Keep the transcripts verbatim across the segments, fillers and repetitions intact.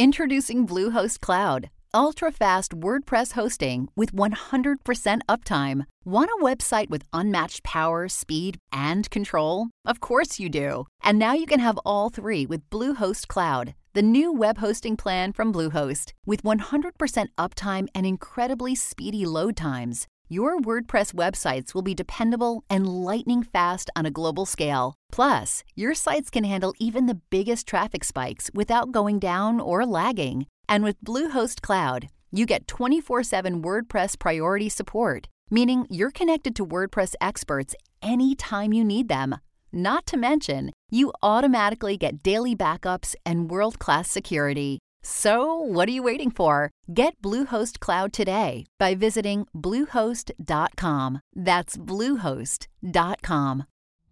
Introducing Bluehost Cloud, ultra-fast WordPress hosting with one hundred percent uptime. Want a website with unmatched power, speed, and control? Of course you do. And now you can have all three with Bluehost Cloud, the new web hosting plan from Bluehost. With one hundred percent uptime and incredibly speedy load times, your WordPress websites will be dependable and lightning fast on a global scale. Plus, your sites can handle even the biggest traffic spikes without going down or lagging. And with Bluehost Cloud, you get twenty-four seven WordPress priority support, meaning you're connected to WordPress experts anytime you need them. Not to mention, you automatically get daily backups and world-class security. So, what are you waiting for? Get Bluehost Cloud today by visiting bluehost dot com. That's bluehost dot com.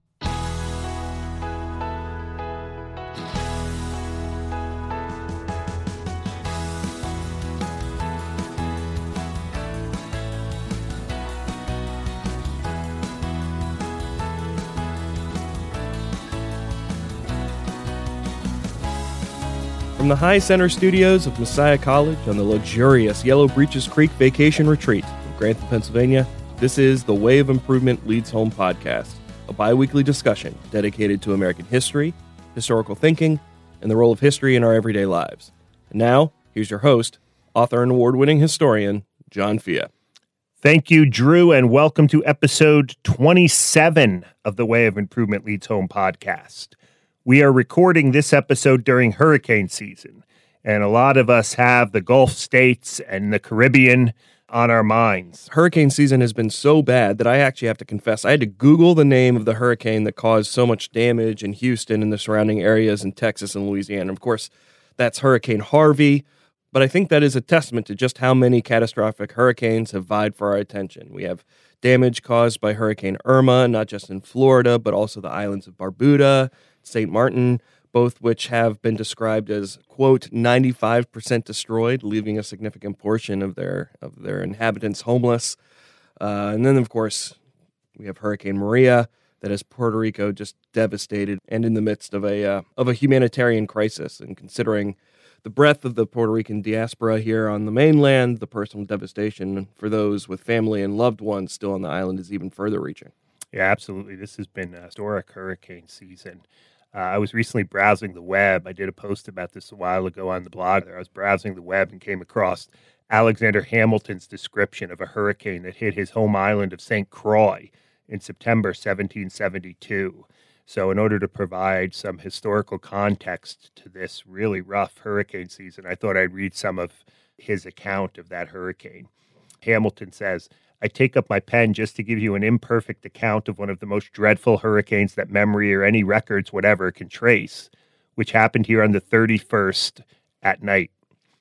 From the High Center studios of Messiah College on the luxurious Yellow Breeches Creek Vacation Retreat in Grantham, Pennsylvania, this is the Way of Improvement Leads Home podcast, a bi-weekly discussion dedicated to American history, historical thinking, and the role of history in our everyday lives. And now, here's your host, author and award-winning historian, John Fia. Thank you, Drew, and welcome to episode twenty-seven of the Way of Improvement Leads Home podcast. We are recording this episode during hurricane season, and a lot of us have the Gulf states and the Caribbean on our minds. Hurricane season has been so bad that I actually have to confess, I had to Google the name of the hurricane that caused so much damage in Houston and the surrounding areas in Texas and Louisiana. Of course, that's Hurricane Harvey, but I think that is a testament to just how many catastrophic hurricanes have vied for our attention. We have damage caused by Hurricane Irma, not just in Florida, but also the islands of Barbuda, Saint Martin, both which have been described as, quote, ninety-five percent destroyed, leaving a significant portion of their of their inhabitants homeless. Uh, and then, of course, we have Hurricane Maria that has Puerto Rico just devastated and in the midst of a uh, of a humanitarian crisis. And considering the breadth of the Puerto Rican diaspora here on the mainland, the personal devastation for those with family and loved ones still on the island is even further reaching. Yeah, absolutely. This has been a historic hurricane season. Uh, I was recently browsing the web. I did a post about this a while ago on the blog there. I was browsing the web and came across Alexander Hamilton's description of a hurricane that hit his home island of Saint Croix in September seventeen seventy-two. So in order to provide some historical context to this really rough hurricane season, I thought I'd read some of his account of that hurricane. Hamilton says, I take up my pen just to give you an imperfect account of one of the most dreadful hurricanes that memory or any records whatever can trace, which happened here on the thirty-first at night.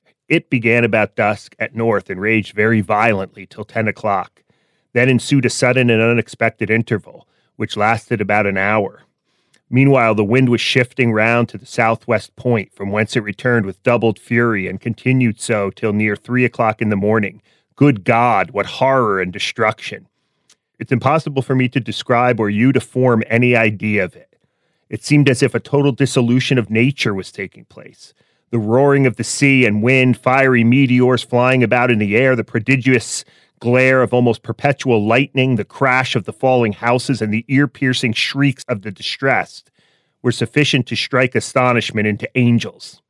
It began about dusk at north and raged very violently till ten o'clock. Then ensued a sudden and unexpected interval, which lasted about an hour. Meanwhile, the wind was shifting round to the southwest point, from whence it returned with doubled fury and continued so till near three o'clock in the morning. Good God, what horror and destruction. It's impossible for me to describe or you to form any idea of it. It seemed as if a total dissolution of nature was taking place. The roaring of the sea and wind, fiery meteors flying about in the air, the prodigious glare of almost perpetual lightning, the crash of the falling houses, and the ear-piercing shrieks of the distressed were sufficient to strike astonishment into angels.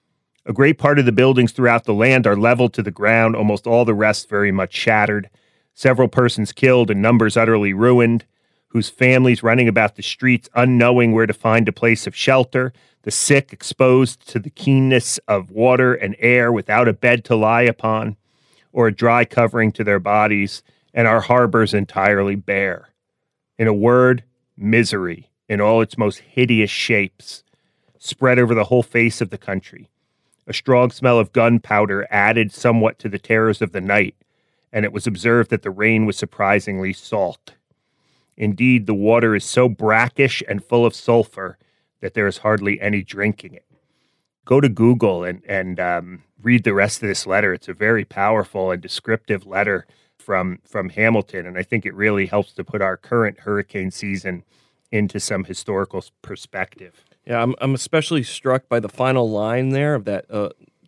A great part of the buildings throughout the land are leveled to the ground, almost all the rest very much shattered, several persons killed and numbers utterly ruined, whose families running about the streets unknowing where to find a place of shelter, the sick exposed to the keenness of water and air without a bed to lie upon, or a dry covering to their bodies, and our harbors entirely bare. In a word, misery in all its most hideous shapes spread over the whole face of the country. A strong smell of gunpowder added somewhat to the terrors of the night, and it was observed that the rain was surprisingly salt. Indeed, the water is so brackish and full of sulfur that there is hardly any drinking it. Go to Google and, and um, read the rest of this letter. It's a very powerful and descriptive letter from, from Hamilton, and I think it really helps to put our current hurricane season into some historical perspective. Yeah, I'm I'm especially struck by the final line there of that uh,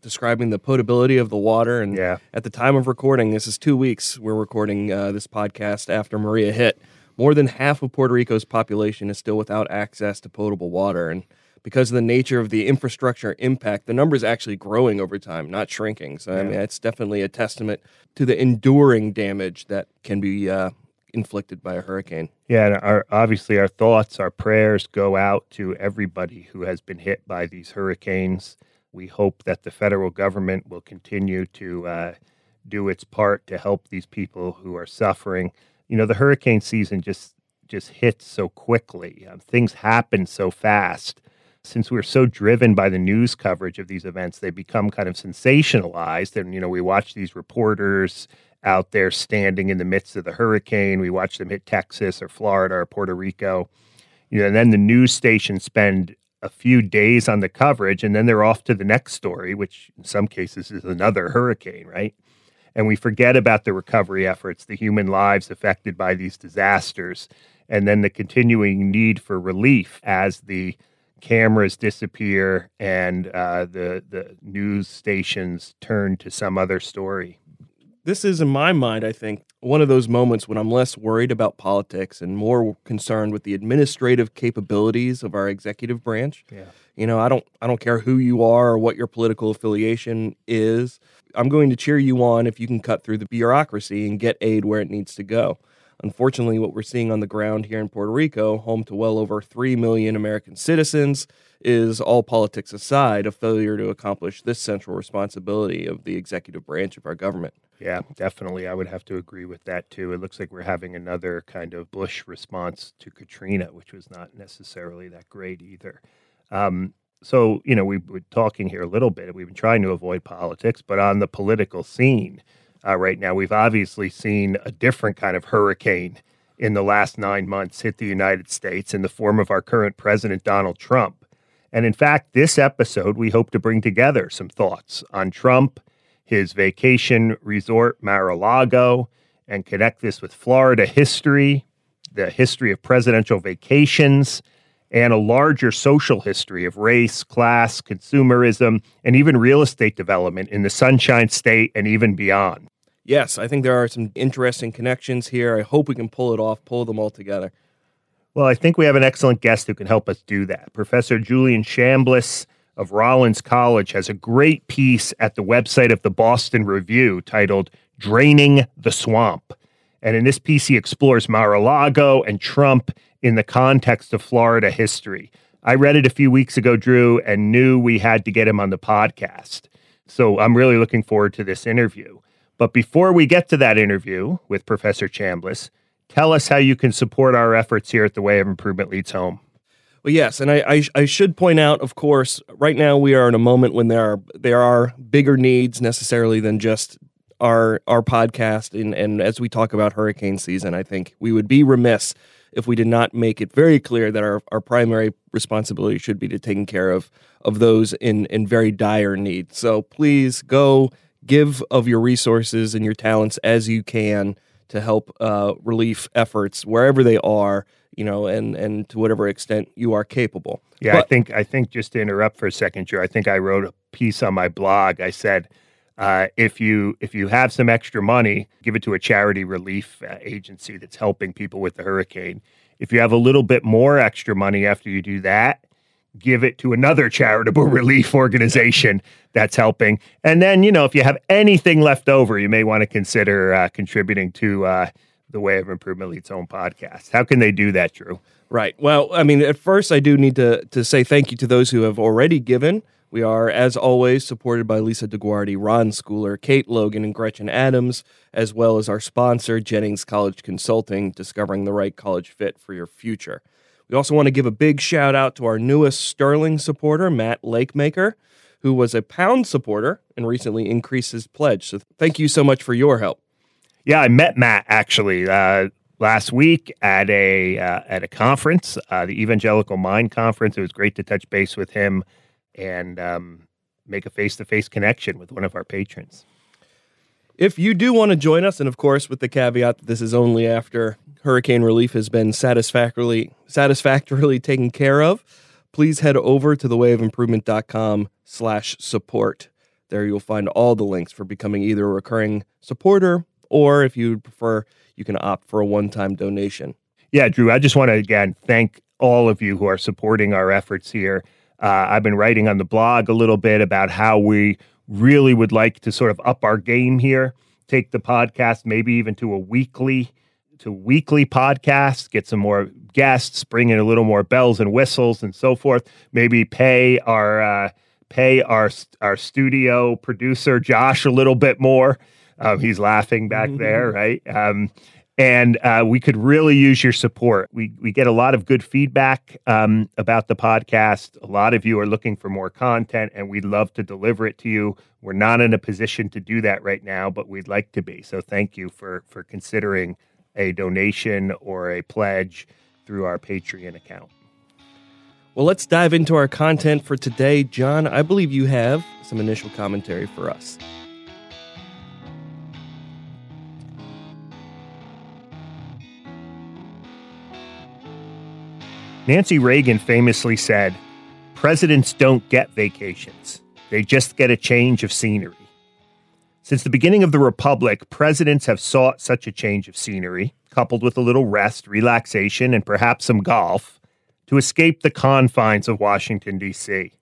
describing the potability of the water. And yeah. at the time of recording, this is two weeks, we're recording uh, this podcast after Maria hit. More than half of Puerto Rico's population is still without access to potable water. And because of the nature of the infrastructure impact, the number is actually growing over time, not shrinking. So, yeah. I mean, it's definitely a testament to the enduring damage that can be uh, inflicted by a hurricane. Yeah, and our, obviously our thoughts, our prayers go out to everybody who has been hit by these hurricanes. We hope that the federal government will continue to uh, do its part to help these people who are suffering. You know, the hurricane season just just hits so quickly. Um, things happen so fast. Since we're so driven by the news coverage of these events, they become kind of sensationalized. And, you know, we watch these reporters out there standing in the midst of the hurricane. We watch them hit Texas or Florida or Puerto Rico. You know, and then the news stations spend a few days on the coverage, and then they're off to the next story, which in some cases is another hurricane, right? And we forget about the recovery efforts, the human lives affected by these disasters, and then the continuing need for relief as the cameras disappear and uh, the the news stations turn to some other story. This is, in my mind, I think, one of those moments when I'm less worried about politics and more concerned with the administrative capabilities of our executive branch. Yeah. You know, I don't I don't care who you are or what your political affiliation is. I'm going to cheer you on if you can cut through the bureaucracy and get aid where it needs to go. Unfortunately, what we're seeing on the ground here in Puerto Rico, home to well over three million American citizens, is, all politics aside, a failure to accomplish this central responsibility of the executive branch of our government. Yeah, definitely. I would have to agree with that, too. It looks like we're having another kind of Bush response to Katrina, which was not necessarily that great either. Um, so, you know, we've been talking here a little bit. We've been trying to avoid politics, but on the political scene uh, right now, we've obviously seen a different kind of hurricane in the last nine months hit the United States in the form of our current president, Donald Trump. And in fact, this episode, we hope to bring together some thoughts on Trump, his vacation resort, Mar-a-Lago, and connect this with Florida history, the history of presidential vacations, and a larger social history of race, class, consumerism, and even real estate development in the Sunshine State and even beyond. Yes, I think there are some interesting connections here. I hope we can pull it off, pull them all together. Well, I think we have an excellent guest who can help us do that. Professor Julian Chambliss of Rollins College has a great piece at the website of the Boston Review titled Draining the Swamp. And in this piece, he explores Mar-a-Lago and Trump in the context of Florida history. I read it a few weeks ago, Drew, and knew we had to get him on the podcast. So I'm really looking forward to this interview. But before we get to that interview with Professor Chambliss, tell us how you can support our efforts here at The Way of Improvement Leads Home. Well, yes, and I, I, I should point out, of course, right now we are in a moment when there are there are bigger needs necessarily than just our our podcast. And, and as we talk about hurricane season, I think we would be remiss if we did not make it very clear that our, our primary responsibility should be to taking care of of those in, in very dire need. So please go give of your resources and your talents as you can to help uh, relief efforts wherever they are, you know, and, and to whatever extent you are capable. Yeah, but, I think I think just to interrupt for a second, Drew, I think I wrote a piece on my blog. I said, uh, if you if you have some extra money, give it to a charity relief uh, agency that's helping people with the hurricane. If you have a little bit more extra money after you do that, give it to another charitable relief organization that's helping. And then, you know, if you have anything left over, you may want to consider uh, contributing to uh, the Way of Improvement Leads Home podcast. How can they do that, Drew? Right. Well, I mean, at first I do need to, to say thank you to those who have already given. We are, as always, supported by Lisa DeGuardi, Ron Schooler, Kate Logan, and Gretchen Adams, as well as our sponsor, Jennings College Consulting, discovering the right college fit for your future. We also want to give a big shout out to our newest Sterling supporter, Matt Lakemaker, who was a Pound supporter and recently increased his pledge. So thank you so much for your help. Yeah, I met Matt actually uh, last week at a uh, at a conference, uh, the Evangelical Mind Conference. It was great to touch base with him and um, make a face-to-face connection with one of our patrons. If you do want to join us, and of course with the caveat that this is only after hurricane relief has been satisfactorily satisfactorily taken care of, please head over to thewayofimprovement.com slash support There you'll find all the links for becoming either a recurring supporter, or if you prefer, you can opt for a one-time donation. Yeah, Drew, I just want to, again, thank all of you who are supporting our efforts here. Uh, I've been writing on the blog a little bit about how we really would like to sort of up our game here, take the podcast maybe even to a weekly to weekly podcast, get some more guests, bring in a little more bells and whistles and so forth. Maybe pay our uh, pay our our studio producer Josh a little bit more. Um, he's laughing back mm-hmm. there, right? Um, and uh, we could really use your support. We we get a lot of good feedback um, about the podcast. A lot of you are looking for more content, and we'd love to deliver it to you. We're not in a position to do that right now, but we'd like to be. So thank you for for considering a donation or a pledge through our Patreon account. Well, let's dive into our content for today. John, I believe you have some initial commentary for us. Nancy Reagan famously said, "Presidents don't get vacations. They just get a change of scenery." Since the beginning of the Republic, presidents have sought such a change of scenery, coupled with a little rest, relaxation, and perhaps some golf, to escape the confines of Washington, D C.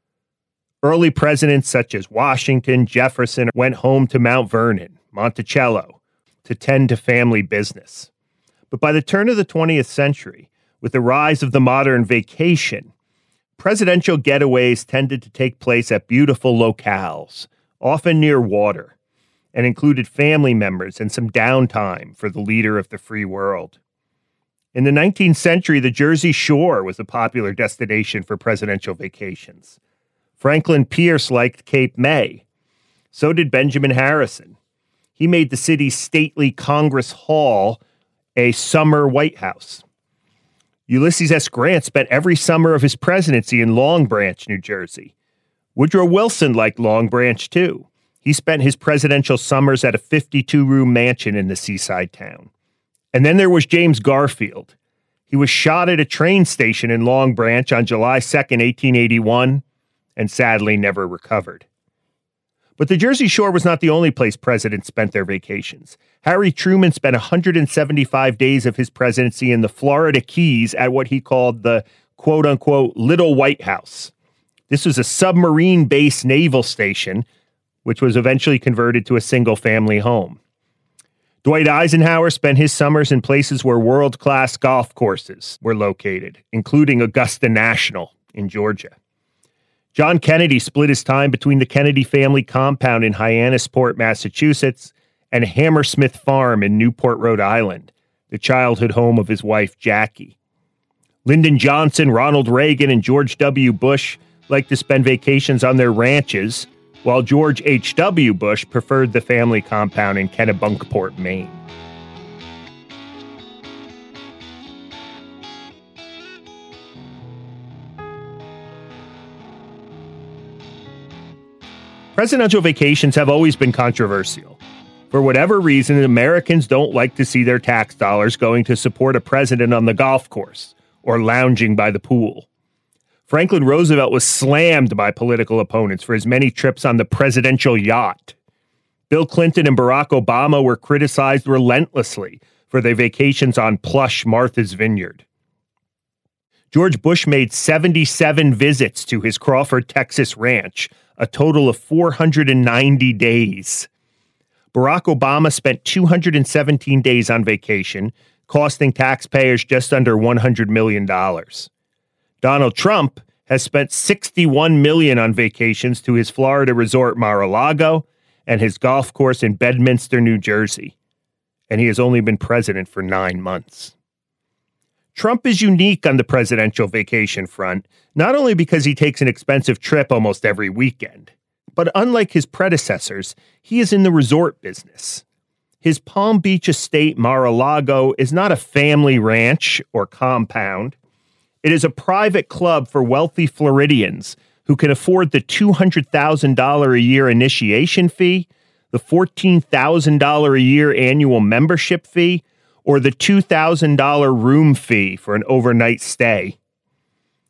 Early presidents such as Washington, Jefferson went home to Mount Vernon, Monticello, to tend to family business. But by the turn of the twentieth century, with the rise of the modern vacation, presidential getaways tended to take place at beautiful locales, often near water, and included family members and some downtime for the leader of the free world. In the nineteenth century, the Jersey Shore was a popular destination for presidential vacations. Franklin Pierce liked Cape May. So did Benjamin Harrison. He made the city's stately Congress Hall a summer White House. Ulysses S. Grant spent every summer of his presidency in Long Branch, New Jersey. Woodrow Wilson liked Long Branch, too. He spent his presidential summers at a fifty-two room mansion in the seaside town. And then there was James Garfield. He was shot at a train station in Long Branch on July second, eighteen eighty-one, and sadly never recovered. But the Jersey Shore was not the only place presidents spent their vacations. Harry Truman spent one hundred seventy-five days of his presidency in the Florida Keys at what he called the quote-unquote Little White House. This was a submarine-based naval station, which was eventually converted to a single-family home. Dwight Eisenhower spent his summers in places where world-class golf courses were located, including Augusta National in Georgia. John Kennedy split his time between the Kennedy family compound in Hyannisport, Massachusetts, and Hammersmith Farm in Newport, Rhode Island, the childhood home of his wife, Jackie. Lyndon Johnson, Ronald Reagan, and George W. Bush liked to spend vacations on their ranches, while George H W. Bush preferred the family compound in Kennebunkport, Maine. Presidential vacations have always been controversial. For whatever reason, Americans don't like to see their tax dollars going to support a president on the golf course or lounging by the pool. Franklin Roosevelt was slammed by political opponents for his many trips on the presidential yacht. Bill Clinton and Barack Obama were criticized relentlessly for their vacations on plush Martha's Vineyard. George Bush made seventy-seven visits to his Crawford, Texas ranch, a total of four hundred ninety days. Barack Obama spent two hundred seventeen days on vacation, costing taxpayers just under one hundred million dollars. Donald Trump has spent sixty-one million dollars on vacations to his Florida resort Mar-a-Lago and his golf course in Bedminster, New Jersey. And he has only been president for nine months. Trump is unique on the presidential vacation front, not only because he takes an expensive trip almost every weekend, but unlike his predecessors, he is in the resort business. His Palm Beach estate Mar-a-Lago is not a family ranch or compound. It is a private club for wealthy Floridians who can afford the two hundred thousand dollars a year initiation fee, the fourteen thousand dollars a year annual membership fee, or the two thousand dollars room fee for an overnight stay.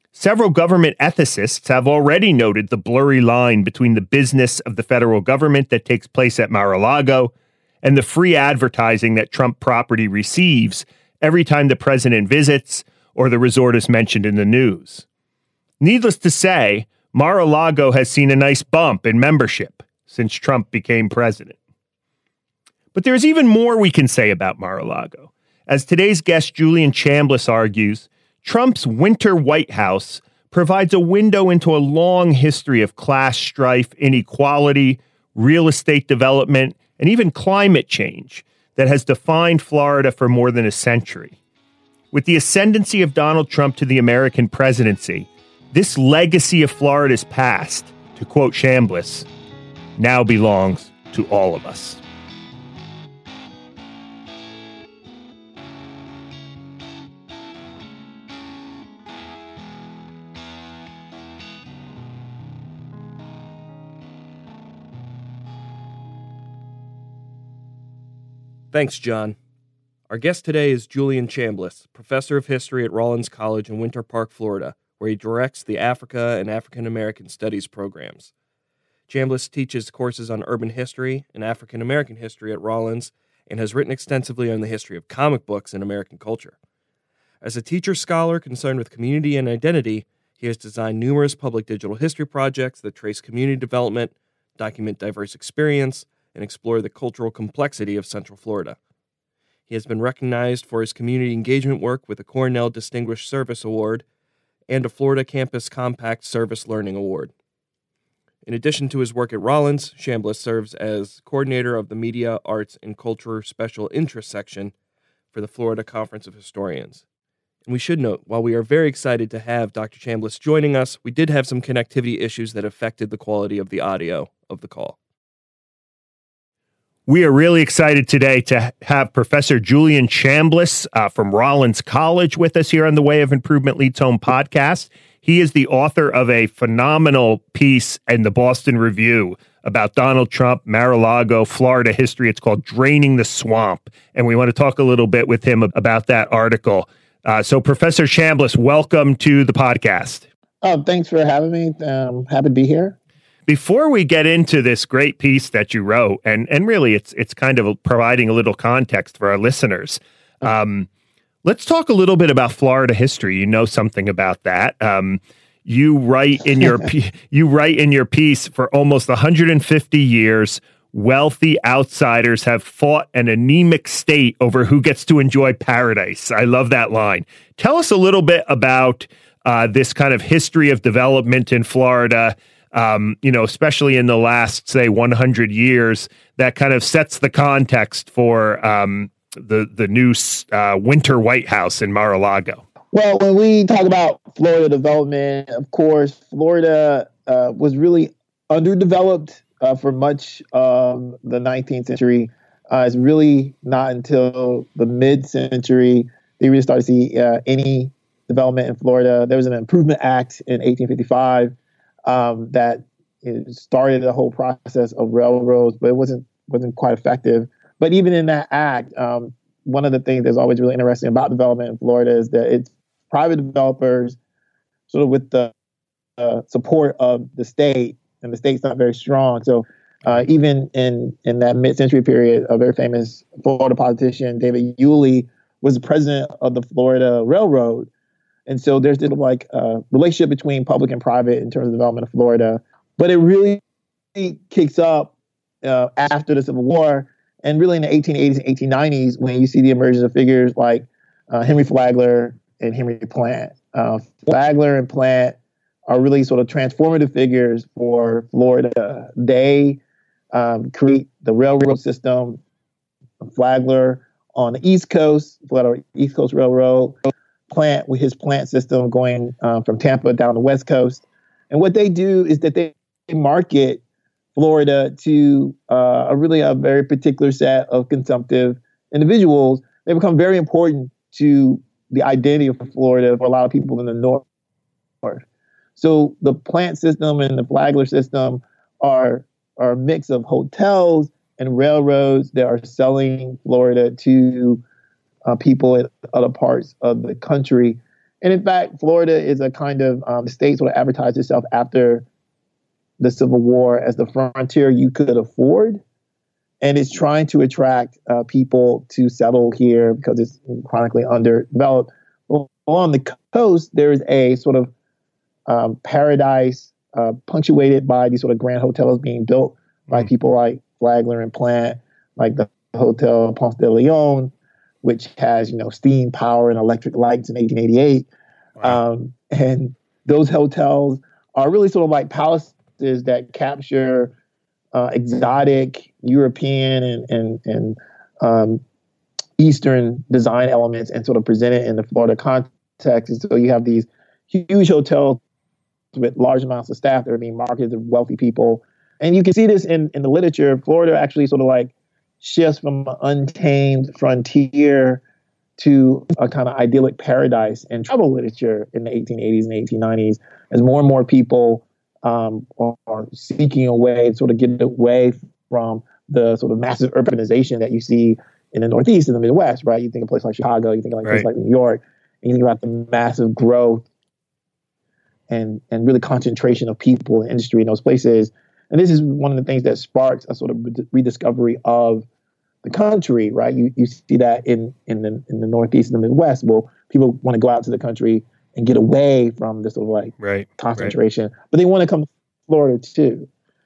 Several government ethicists have already noted the blurry line between the business of the federal government that takes place at Mar-a-Lago and the free advertising that Trump property receives every time the president visits or the resort is mentioned in the news. Needless to say, Mar-a-Lago has seen a nice bump in membership since Trump became president. But there's even more we can say about Mar-a-Lago. As today's guest Julian Chambliss argues, Trump's Winter White House provides a window into a long history of class strife, inequality, real estate development, and even climate change that has defined Florida for more than a century. With the ascendancy of Donald Trump to the American presidency, this legacy of Florida's past, to quote Chambliss, now belongs to all of us. Thanks, John. Our guest today is Julian Chambliss, professor of history at Rollins College in Winter Park, Florida, where he directs the Africa and African American Studies programs. Chambliss teaches courses on urban history and African American history at Rollins and has written extensively on the history of comic books and American culture. As a teacher-scholar concerned with community and identity, he has designed numerous public digital history projects that trace community development, document diverse experience, and explore the cultural complexity of Central Florida. He has been recognized for his community engagement work with a Cornell Distinguished Service Award and a Florida Campus Compact Service Learning Award. In addition to his work at Rollins, Chambliss serves as coordinator of the Media, Arts, and Culture Special Interest Section for the Florida Conference of Historians. And we should note, while we are very excited to have Doctor Chambliss joining us, we did have some connectivity issues that affected the quality of the audio of the call. We are really excited today to have Professor Julian Chambliss uh, from Rollins College with us here on the Way of Improvement Leads Home podcast. He is the author of a phenomenal piece in the Boston Review about Donald Trump, Mar-a-Lago, Florida history. It's called Draining the Swamp, and we want to talk a little bit with him about that article. Uh, so, Professor Chambliss, welcome to the podcast. Oh, thanks for having me. Um, happy to be here. Before we get into this great piece that you wrote, and, and really it's it's kind of providing a little context for our listeners, um, let's talk a little bit about Florida history. You know something about that. Um, you write in your you write in your piece, for almost one hundred fifty years, wealthy outsiders have fought an anemic state over who gets to enjoy paradise. I love that line. Tell us a little bit about uh, this kind of history of development in Florida. Um, you know, especially in the last, say, one hundred years, that kind of sets the context for um, the the new uh, Winter White House in Mar-a-Lago. Well, when we talk about Florida development, of course, Florida uh, was really underdeveloped uh, for much of the nineteenth century. Uh, it's really not until the mid-century that you really start to see uh, any development in Florida. There was an Improvement Act in eighteen fifty-five. Um, that it started the whole process of railroads, but it wasn't wasn't quite effective. But even in that act, um, one of the things that's always really interesting about development in Florida is that it's private developers, sort of with the uh, support of the state, and the state's not very strong. So uh, even in in that mid-century period, a very famous Florida politician, David Yulee, was the president of the Florida Railroad. And so there's this like uh, relationship between public and private in terms of development of Florida. But it really kicks up uh, after the Civil War, and really in the eighteen eighties and eighteen nineties when you see the emergence of figures like uh, Henry Flagler and Henry Plant. Uh, Flagler and Plant are really sort of transformative figures for Florida. They um, create the railroad system. Flagler on the East Coast, Florida East Coast Railroad. Plant with his plant system going um, from Tampa down the West Coast. And what they do is that they market Florida to uh, a really a very particular set of consumptive individuals. They become very important to the identity of Florida for a lot of people in the North. So the plant system and the Flagler system are, are a mix of hotels and railroads that are selling Florida to Uh, people in other parts of the country. And in fact, Florida is a kind of um, the state sort of advertised itself after the Civil War as the frontier you could afford. And it's trying to attract uh, people to settle here because it's chronically underdeveloped. Well, along the coast, there's a sort of um, paradise uh, punctuated by these sort of grand hotels being built by mm. people like Flagler and Plant, like the Hotel Ponce de Leon, which has, you know, steam power and electric lights in eighteen eighty-eight. Wow. Um, and those hotels are really sort of like palaces that capture uh, exotic European and, and, and um, Eastern design elements and sort of present it in the Florida context. And so you have these huge hotels with large amounts of staff that are being marketed to wealthy people. And you can see this in, in the literature. Florida actually sort of like shifts from an untamed frontier to a kind of idyllic paradise in travel literature in the eighteen eighties and eighteen nineties as more and more people um, are seeking a way to sort of get away from the sort of massive urbanization that you see in the Northeast and the Midwest, right? You think of places like Chicago, you think of like places right. like New York, and you think about the massive growth and and really concentration of people and industry in those places. And this is one of the things that sparks a sort of rediscovery of the country, right? You you see that in in the in the Northeast and the Midwest. Well, people want to go out to the country and get away from this sort of like right, concentration, right. but they want to come to Florida too.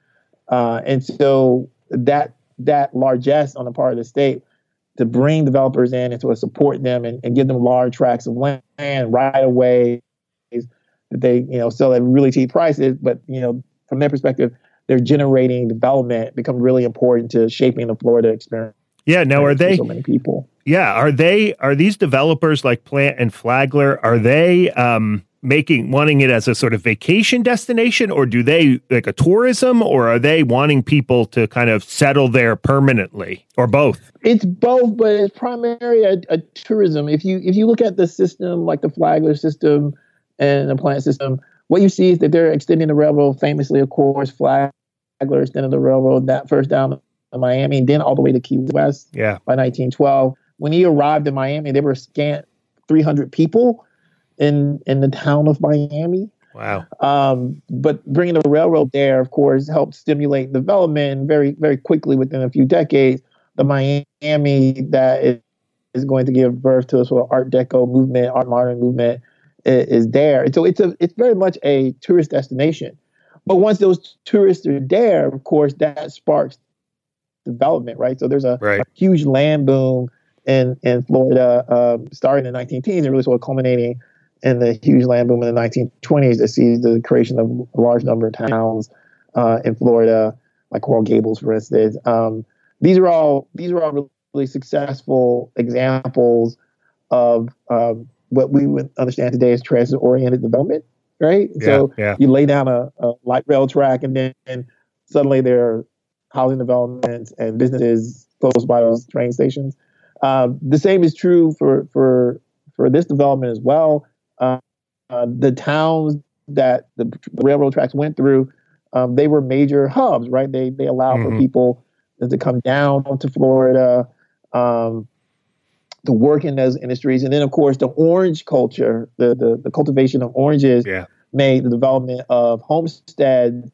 Uh, and so that that largesse on the part of the state to bring developers in and sort of support them and, and give them large tracts of land right away that they, you know, sell at really cheap prices. But, you know, from their perspective, they're generating development, become really important to shaping the Florida experience. Yeah. Now, are they so many people? Yeah. Are they, are these developers like Plant and Flagler, are they um, making, wanting it as a sort of vacation destination, or do they like a tourism, or are they wanting people to kind of settle there permanently, or both? It's both, but it's primarily a, a tourism. If you, if you look at the system, like the Flagler system and the Plant system, what you see is that they're extending the railroad. Famously, of course, Flagler extended the railroad that first down to Miami, and then all the way to Key West yeah. by nineteen twelve. When he arrived in Miami, there were scant three hundred people in in the town of Miami. Wow. Um, but bringing the railroad there, of course, helped stimulate development. And very, very quickly, within a few decades, the Miami that is, is going to give birth to a sort of Art Deco movement, Art Modern movement, is, is there. And so it's a it's very much a tourist destination. But once those tourists are there, of course, that sparks development, right? So there's a, right. a huge land boom in in Florida, uh, starting in the nineteen teens and really sort of culminating in the huge land boom in the nineteen twenties that sees the creation of a large number of towns uh, in Florida, like Coral Gables, for instance. Um, these are all these are all really successful examples of um, what we would understand today as transit-oriented development, right? Yeah, so yeah. you lay down a, a light rail track, and then and suddenly there are housing developments and businesses close by those train stations. Uh, the same is true for for for this development as well. Uh, uh, the towns that the, the railroad tracks went through, um, they were major hubs, right? They they allow mm-hmm. for people to come down to Florida, um, to work in those industries, and then of course the orange culture, the the, the cultivation of oranges, yeah. made the development of homesteads,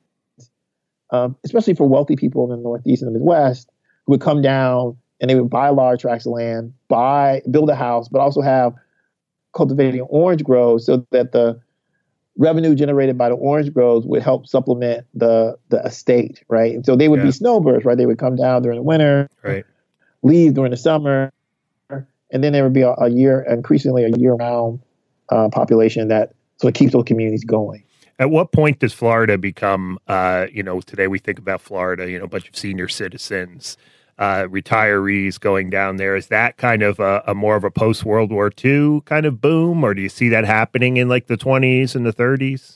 um, especially for wealthy people in the Northeast and the Midwest, who would come down and they would buy large tracts of land, buy, build a house, but also have cultivating orange groves so that the revenue generated by the orange groves would help supplement the the estate, right? And so they would yeah. be snowbirds, right? They would come down during the winter, right. leave during the summer, and then there would be a, a year, increasingly a year-round uh, population that sort of keeps those communities going. At what point does Florida become, uh, you know, today we think about Florida, you know, a bunch of senior citizens, Uh, retirees going down there. Is that kind of a, a more of a post-World War Two kind of boom, or do you see that happening in like the twenties and the thirties?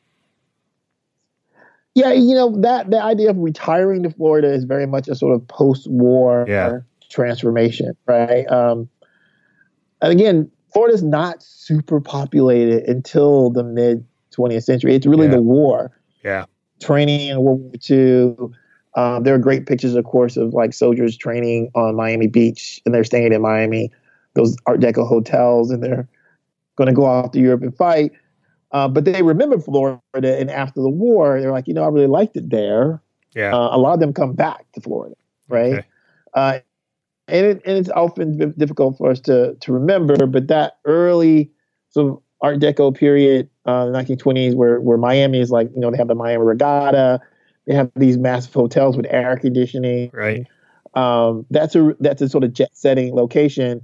Yeah, you know, that the idea of retiring to Florida is very much a sort of post-war yeah. transformation, right? Um, and again, Florida's not super populated until the mid-twentieth century. It's really yeah. the war. Yeah. Training in World War Two. Um, there are great pictures, of course, of like soldiers training on Miami Beach, and they're staying in Miami, those Art Deco hotels, and they're going to go off to Europe and fight. Uh, but they remember Florida, and after the war, they're like, you know, I really liked it there. Yeah. Uh, a lot of them come back to Florida, right? Okay. Uh, and, it, and it's often difficult for us to to remember, but that early sort of Art Deco period, uh, the nineteen twenties, where where Miami is like, you know, they have the Miami Regatta, they have these massive hotels with air conditioning. Right. Um, that's a that's a sort of jet setting location.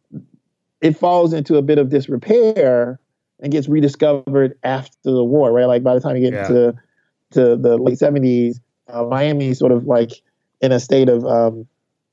It falls into a bit of disrepair and gets rediscovered after the war, right? Like by the time you get Yeah. to to the late seventies, uh, Miami is sort of like in a state of um,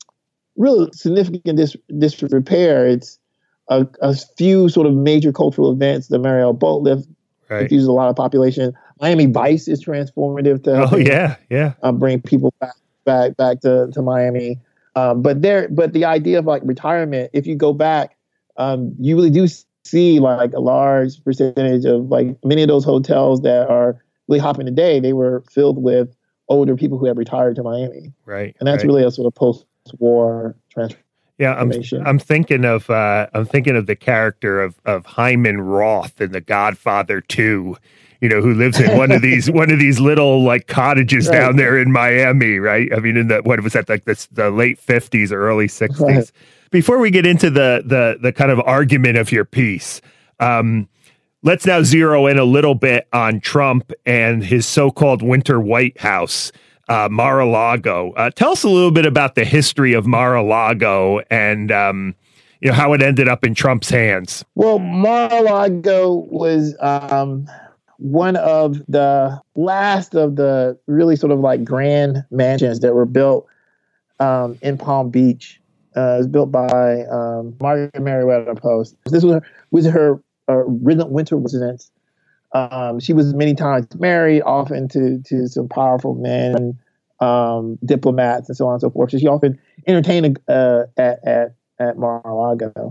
real significant dis- disrepair. It's a, a few sort of major cultural events. The Mariel Boat Lift Right. confuses a lot of population. Miami Vice is transformative to Oh helping, yeah, yeah. uh, bring people back back back to, to Miami. Um, but there, but the idea of like retirement, if you go back, um, you really do see like a large percentage of like many of those hotels that are really hopping today, they were filled with older people who have retired to Miami. Right. And that's right. really a sort of post-war transformation. Yeah, I'm I'm thinking of uh, I'm thinking of the character of of Hyman Roth in The Godfather two, you know, who lives in one of these one of these little like cottages Right. down there in Miami, right? I mean, in the what was that like the the late fifties or early sixties. Right. Before we get into the the the kind of argument of your piece, um, let's now zero in a little bit on Trump and his so-called Winter White House. Uh, Mar-a-Lago. Uh, tell us a little bit about the history of Mar-a-Lago and um, you know how it ended up in Trump's hands. Well, Mar-a-Lago was um, one of the last of the really sort of like grand mansions that were built um, in Palm Beach. Uh, it was built by um, Margaret Meriwether Post. This was her, was her uh, winter residence. Um, she was many times married, often to to some powerful men, um, diplomats, and so on and so forth. So she often entertained uh, at at at Mar-a-Lago.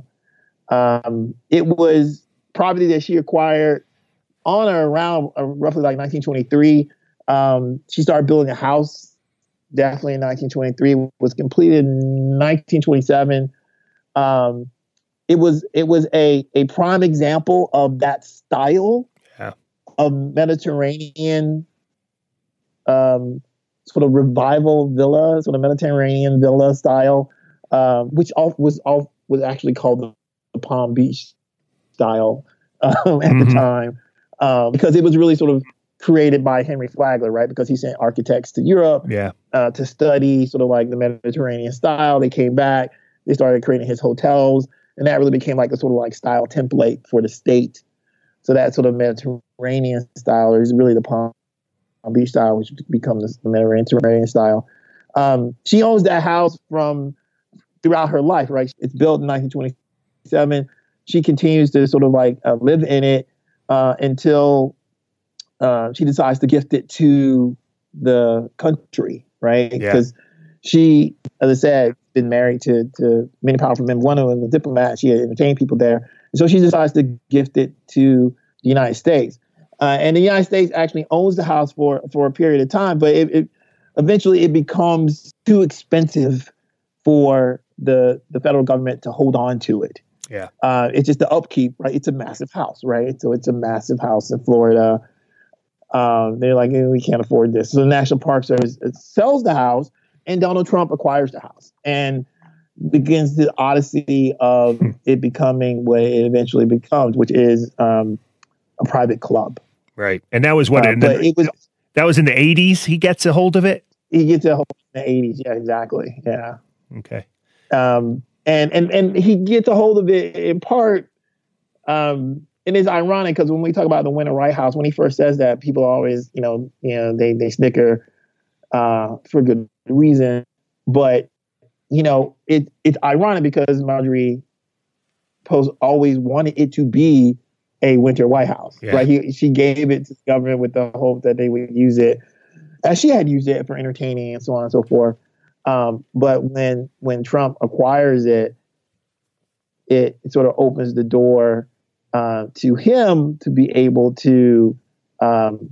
Um, it was property that she acquired on or around uh, roughly like nineteen twenty-three. Um, she started building a house definitely in nineteen twenty-three. It was completed in nineteen twenty-seven. Um, it was it was a a prime example of that style. Yeah. Of Mediterranean um, sort of revival villa, sort of Mediterranean villa style, um, which all, was all was actually called the, the Palm Beach style um, at Mm-hmm. the time, um, because it was really sort of created by Henry Flagler, right? Because he sent architects to Europe Yeah. uh, to study sort of like the Mediterranean style. They came back, they started creating his hotels, and that really became like a sort of like style template for the state. So that sort of Mediterranean style is really the Palm Beach style, which becomes the Mediterranean style. Um, she owns that house from throughout her life, right? It's built in nineteen twenty-seven. She continues to sort of like uh, live in it uh, until uh, she decides to gift it to the country, right? Yeah. Because she, as I said, been married to, to many powerful men. One of them was a diplomat. She had entertained people there. So she decides to gift it to the United States. Uh, and the United States actually owns the house for, for a period of time, but it, it eventually it becomes too expensive for the the federal government to hold on to it. Yeah. Uh, it's just the upkeep, right? It's a massive house, right? So it's a massive house in Florida. Um, they're like, eh, we can't afford this. So the National Park Service sells the house, and Donald Trump acquires the house. And begins the odyssey of it becoming what it eventually becomes, which is um, a private club. Right. And that was what Uh, in but the, it was that was in the eighties. He gets a hold of it. he gets a hold in the eighties. Yeah, exactly. Yeah. Okay. Um, and and and he gets a hold of it in part. Um, and it's ironic because when we talk about the Winter White House, when he first says that, people always, you know, you know, they they snicker uh, for good reason. But you know, it it's ironic because Marjorie Post always wanted it to be a Winter White House, Yeah. right? He, she gave it to the government with the hope that they would use it, as she had used it for entertaining and so on and so forth. Um, but when when Trump acquires it, it, it sort of opens the door uh, to him to be able to um,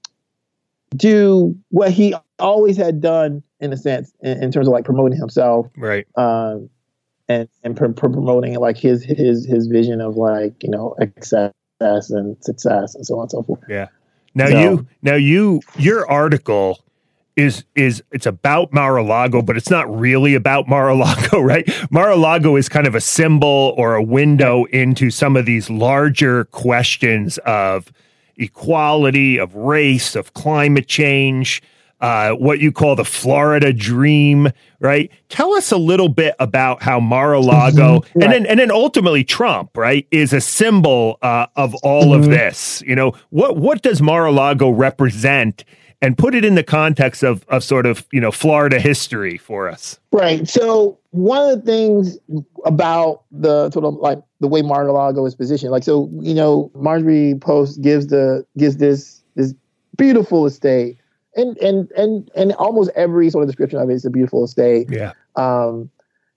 do what he always had done, in a sense, in, in terms of like promoting himself, Right. um, and and pr- pr- promoting like his his his vision of like you know excess and success and so on and so forth. Yeah. Now So- you now you your article is is it's about Mar-a-Lago, but it's not really about Mar-a-Lago, right? Mar-a-Lago is kind of a symbol or a window into some of these larger questions of equality, of race, of climate change, uh, what you call the Florida dream, right? Tell us a little bit about how Mar-a-Lago Mm-hmm. and then and then ultimately Trump, right, is a symbol uh, of all Mm-hmm. of this. You know, what what does Mar-a-Lago represent? And put it in the context of of sort of, you know, Florida history for us. Right. So one of the things about the sort of like the way Mar-a-Lago is positioned, like so, you know, Marjorie Post gives the gives this this beautiful estate, and and and and almost every sort of description of it is a beautiful estate. Yeah. Um,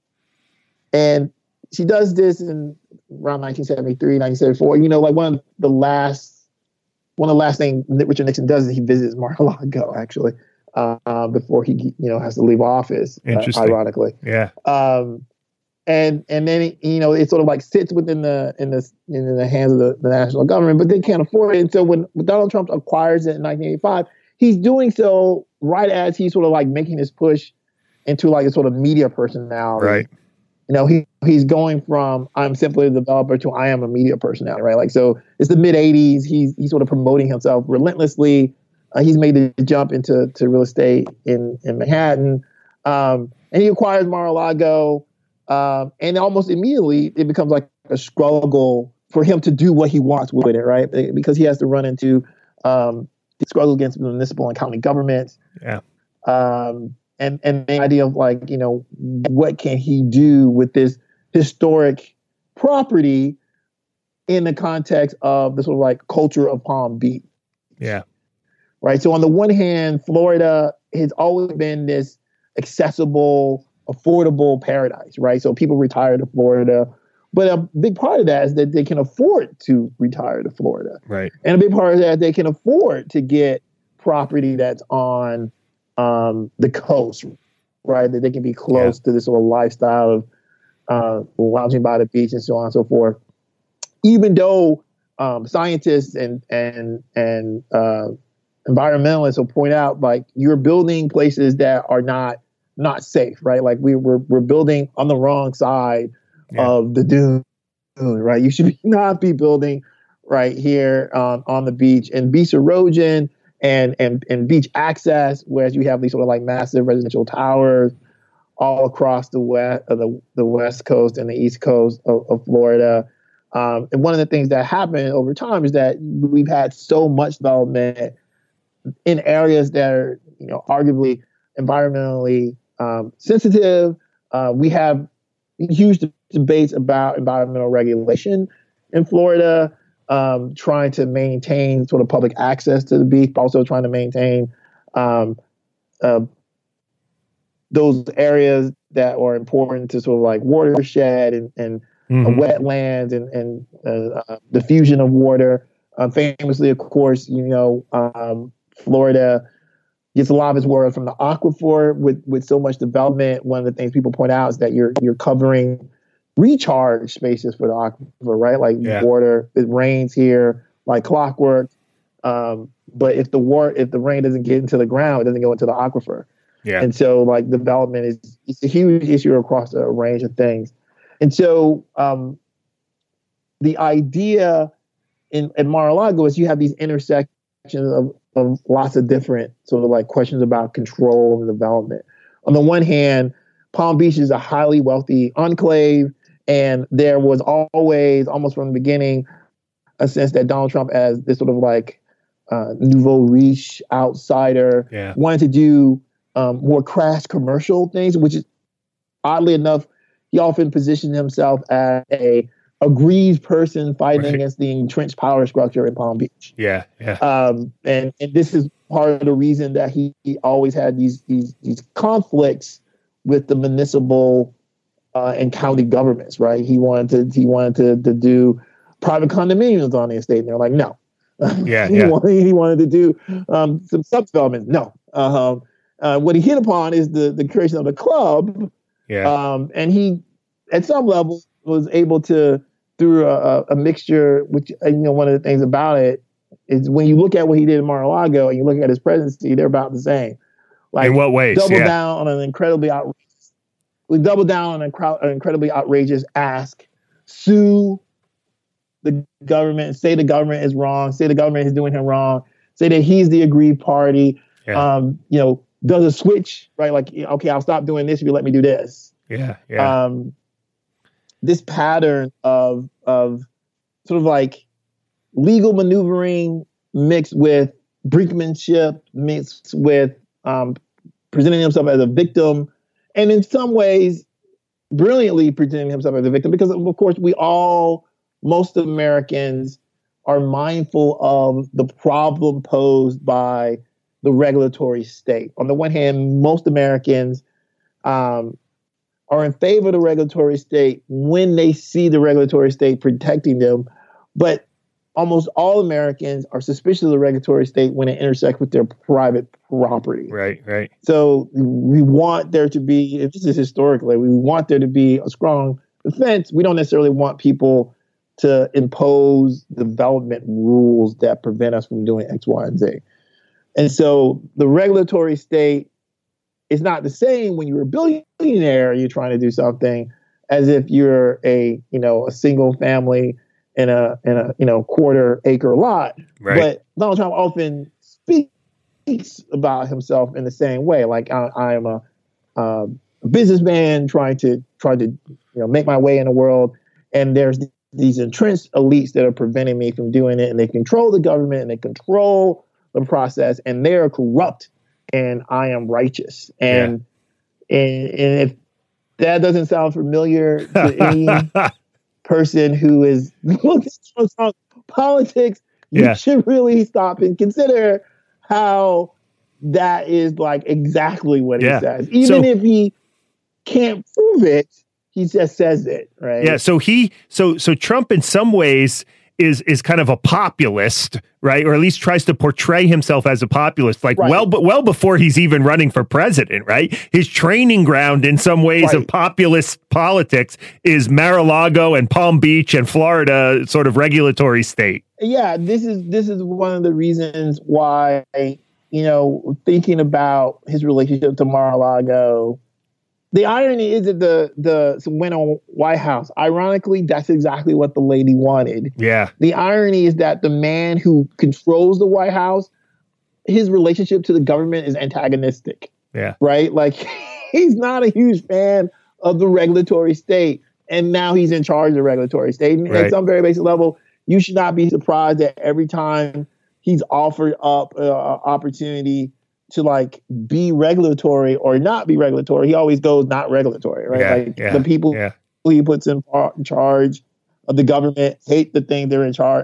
and she does this in around nineteen seventy-three, nineteen seventy-four. You know, like one of the last. One of the last things Richard Nixon does is he visits Mar-a-Lago, actually, uh, before he, you know, has to leave office. Uh, Interesting. ironically, Yeah. um, and and then it, you know it sort of like sits within the in the in the hands of the, the national government, but they can't afford it. And so when, when Donald Trump acquires it in nineteen eighty-five, he's doing so right as he's sort of like making his push into like a sort of media personality. Right. You know, he he's going from I'm simply a developer to I am a media personality, right? Like, so it's the mid eighties. He's he's sort of promoting himself relentlessly. Uh, he's made the jump into to real estate in in Manhattan, um, and he acquires Mar-a-Lago, um, and almost immediately it becomes like a struggle for him to do what he wants with it, right? Because he has to run into um, the struggle against municipal and county governments. Yeah. Um, And and the idea of like, you know, what can he do with this historic property in the context of the sort of like culture of Palm Beach, Yeah. right? So on the one hand, Florida has always been this accessible, affordable paradise, right? So people retire to Florida, but a big part of that is that they can afford to retire to Florida. Right. And a big part of that, they can afford to get property that's on um, the coast, right? That they can be close Yeah. to this sort of lifestyle of uh, lounging by the beach and so on and so forth. Even though um, scientists and and and uh, environmentalists will point out, like, you're building places that are not not safe, right? Like we we're we're building on the wrong side Yeah. of the dune, right? You should not be building right here um, on the beach. And beach erosion and and and beach access, whereas you have these sort of like massive residential towers all across the west uh, the the west coast and the east coast of, of Florida. Um, and one of the things that happened over time is that we've had so much development in areas that are, you know, arguably environmentally um, sensitive. Uh, we have huge de- debates about environmental regulation in Florida, um, trying to maintain sort of public access to the beach, but also trying to maintain um, uh, those areas that are important to sort of like watershed and, and Mhm. uh, wetlands and, and uh, uh, diffusion of water. Uh, famously, of course, you know, um, Florida gets a lot of its water from the aquifer. With with so much development, one of the things people point out is that you're you're covering recharge spaces for the aquifer, right? Like Yeah. water, it rains here like clockwork. Um, but if the water, if the rain doesn't get into the ground, it doesn't go into the aquifer. Yeah. And so, like, development is it's a huge issue across a range of things. And so, um, the idea in, in Mar-a-Lago is you have these intersections of, of lots of different sort of like questions about control and development. On the one hand, Palm Beach is a highly wealthy enclave, and there was always, almost from the beginning, a sense that Donald Trump, as this sort of like uh, nouveau riche outsider, Yeah. wanted to do um, more crass commercial things, which is oddly enough, he often positioned himself as a aggrieved person fighting Right. against the entrenched power structure in Palm Beach. Yeah. Yeah. Um, and, and this is part of the reason that he, he always had these, these, these conflicts with the municipal uh, and county governments, right? He wanted to, he wanted to, to do private condominiums on the estate. And they're like, no. Yeah, he, yeah. wanted, he wanted to do um, some sub-development. No. Um, uh, what he hit upon is the, the creation of the club. Yeah. Um, and he at some level was able to, through a, a mixture, which, you know, one of the things about it is when you look at what he did in Mar-a-Lago and you look at his presidency, they're about the same. Like, in what ways? Double yeah. down on an incredibly outrageous, we double down on an, incre- an incredibly outrageous ask, sue the government, and say the government is wrong, say the government is doing him wrong, say that he's the aggrieved party, yeah. um, you know, does a switch, right? Like, okay, I'll stop doing this if you let me do this. Yeah, yeah. Um, this pattern of of sort of like legal maneuvering mixed with brinkmanship, mixed with um, presenting himself as a victim, and in some ways, brilliantly presenting himself as a victim, because of course we all, most Americans, are mindful of the problem posed by the regulatory state. On the one hand, most Americans um, are in favor of the regulatory state when they see the regulatory state protecting them, but almost all Americans are suspicious of the regulatory state when it intersects with their private property. Right, right. So we want there to be, if this is historically, we want there to be a strong defense. We don't necessarily want people to impose development rules that prevent us from doing X, Y, and Z. And so the regulatory state is not the same when you're a billionaire, you're trying to do something, as if you're a, you know, a single family in a, in a, you know, quarter acre lot. Right. But Donald Trump often speaks about himself in the same way. Like, I, I am a, uh, a businessman trying to, trying to, you know, make my way in the world. And there's these entrenched elites that are preventing me from doing it, and they control the government and they control the process, and they are corrupt, and I am righteous. And yeah. and, and if that doesn't sound familiar to any person who is politics, you yeah. should really stop and consider how that is like exactly what yeah. he says. Even so, if he can't prove it, he just says it, right? Yeah. So he, so so Trump, in some ways, is is kind of a populist, right? Or at least tries to portray himself as a populist, like right. well, but well before he's even running for president, right? His training ground, in some ways, right. of populist politics is Mar-a-Lago and Palm Beach and Florida, sort of regulatory state. Yeah, this is this is one of the reasons why, you know, thinking about his relationship to Mar-a-Lago. The irony is that the the went on White House. Ironically, that's exactly what the lady wanted. Yeah. The irony is that the man who controls the White House, his relationship to the government is antagonistic. Yeah. Right? Like, he's not a huge fan of the regulatory state, and now he's in charge of the regulatory state. And right. at some very basic level, you should not be surprised that every time he's offered up an uh, opportunity to like be regulatory or not be regulatory, he always goes not regulatory, right? Yeah, like yeah, the people yeah. who he puts in, par- in charge of the government hate the thing they're in charge,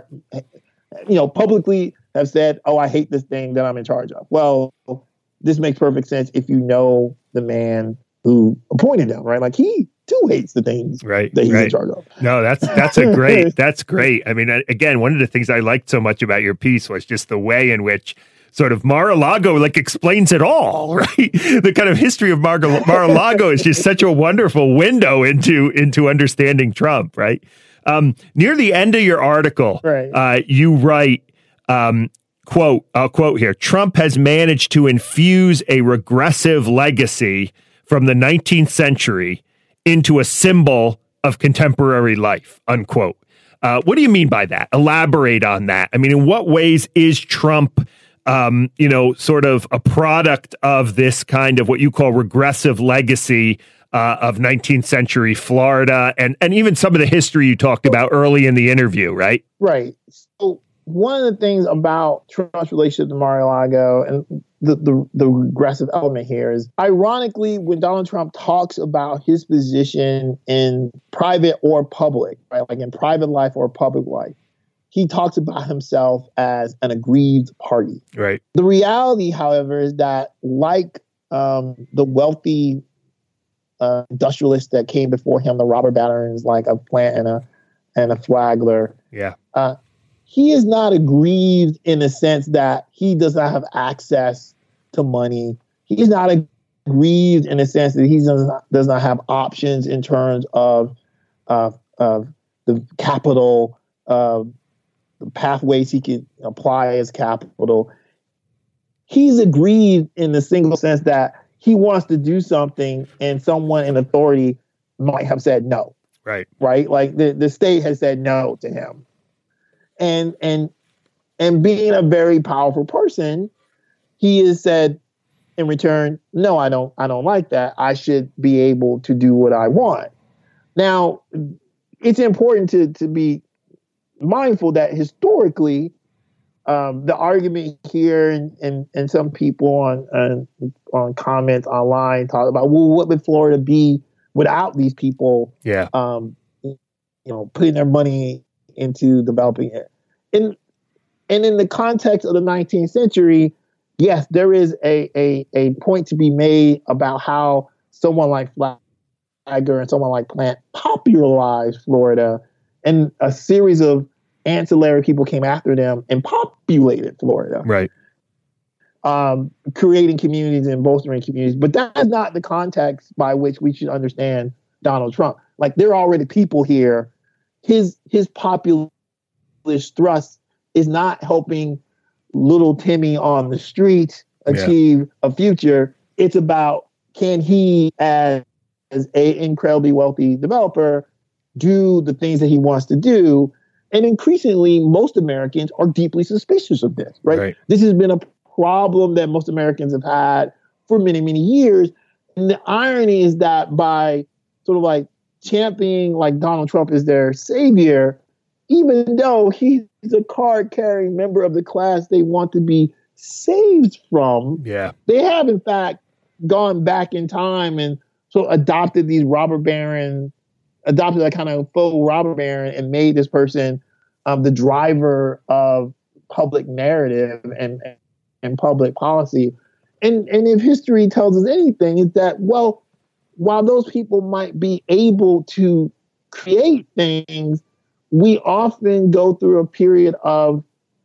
you know, publicly have said, oh, I hate this thing that I'm in charge of. Well, this makes perfect sense if you know the man who appointed him, right? Like, he too hates the things right, that he's right. in charge of. No, that's that's a great, that's great. I mean, again, one of the things I liked so much about your piece was just the way in which sort of Mar-a-Lago like explains it all, right? The kind of history of Mar- Mar-a-Lago is just such a wonderful window into into understanding Trump, right? Um, near the end of your article, right. uh, you write, um, quote, I'll quote here, Trump has managed to infuse a regressive legacy from the nineteenth century into a symbol of contemporary life, unquote. Uh, what do you mean by that? Elaborate on that. I mean, in what ways is Trump Um, you know, sort of a product of this kind of what you call regressive legacy uh, of nineteenth century Florida, and and even some of the history you talked about early in the interview, right? Right. So one of the things about Trump's relationship to Mar-a-Lago and the, the, the regressive element here is, ironically, when Donald Trump talks about his position in private or public, right, like in private life or public life, he talks about himself as an aggrieved party. Right. The reality, however, is that like um, the wealthy uh, industrialists that came before him, the robber barons like a Plant and a and a Flagler, yeah, uh, he is not aggrieved in the sense that he does not have access to money. He's not grieved in the sense that he does not, does not have options in terms of uh, of the capital, uh, the pathways he can apply as capital. He's aggrieved in the single sense that he wants to do something and someone in authority might have said no. Right. Right. Like the, the state has said no to him. And, and, and being a very powerful person, he has said in return, no, I don't, I don't like that. I should be able to do what I want. Now, it's important to, to be mindful that historically, um, the argument here and, and, and some people on, on, on comments online talk about, well, what would Florida be without these people, yeah. um, you know, putting their money into developing it. And, and in the context of the nineteenth century, yes, there is a, a, a point to be made about how someone like Flagler and someone like Plant popularized Florida, and a series of ancillary people came after them and populated Florida. Right. Um, creating communities and bolstering communities. But that is not the context by which we should understand Donald Trump. Like, there are already people here. His his populist thrust is not helping little Timmy on the street achieve yeah. a future. It's about, can he, as, as a incredibly wealthy developer, do the things that he wants to do? And increasingly, most Americans are deeply suspicious of this, right? right. This has been a problem that most Americans have had for many, many years. And the irony is that by sort of like championing like Donald Trump as their savior, even though he's a card-carrying member of the class they want to be saved from, yeah. they have in fact gone back in time and sort of adopted these robber baron, adopted that kind of faux robber baron and made this person um, the driver of public narrative and, and public policy. And, and if history tells us anything, is that, well, while those people might be able to create things, we often go through a period of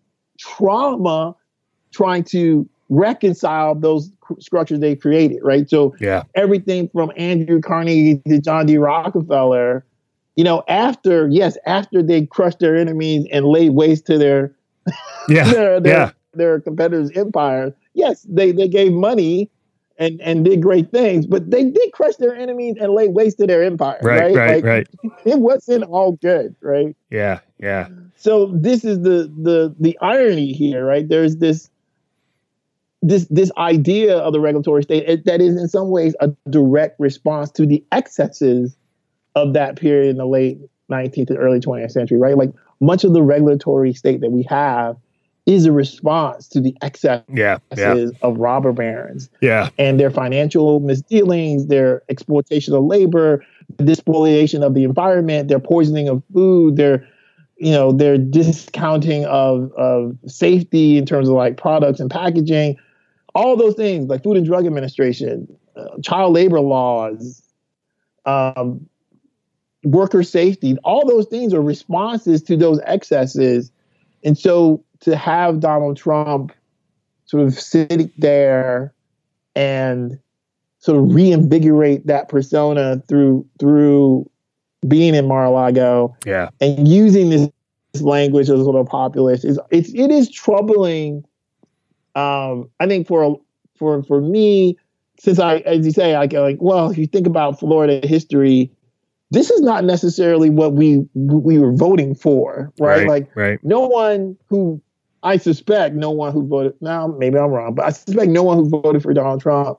trauma trying to reconcile those structures they created, right? So yeah. everything from Andrew Carnegie to John D. Rockefeller, you know, after, yes, after they crushed their enemies and laid waste to their, yeah. their, their, yeah. their competitors' empires, yes, they, they gave money and, and did great things, but they did crush their enemies and lay waste to their empire, right? Right, right, like, right. It wasn't all good, right? Yeah, yeah. So this is the the the irony here, right? There's this this this idea of the regulatory state that is in some ways a direct response to the excesses of that period in the late nineteenth and early twentieth century, right? Like, much of the regulatory state that we have is a response to the excesses yeah, yeah. of robber barons yeah. and their financial misdealings, their exploitation of labor, the spoliation of the environment, their poisoning of food, their, you know, their discounting of, of safety in terms of like products and packaging, all those things like Food and Drug Administration, uh, child labor laws, um, worker safety, all those things are responses to those excesses. And so to have Donald Trump sort of sitting there and sort of reinvigorate that persona through through being in Mar-a-Lago, yeah, and using this, this language as sort of populist, is it's it is troubling. Um, I think for for for me, since I, as you say, I go like, well, if you think about Florida history, this is not necessarily what we we were voting for, right? right like, right. no one who, I suspect no one who voted, now maybe I'm wrong, but I suspect no one who voted for Donald Trump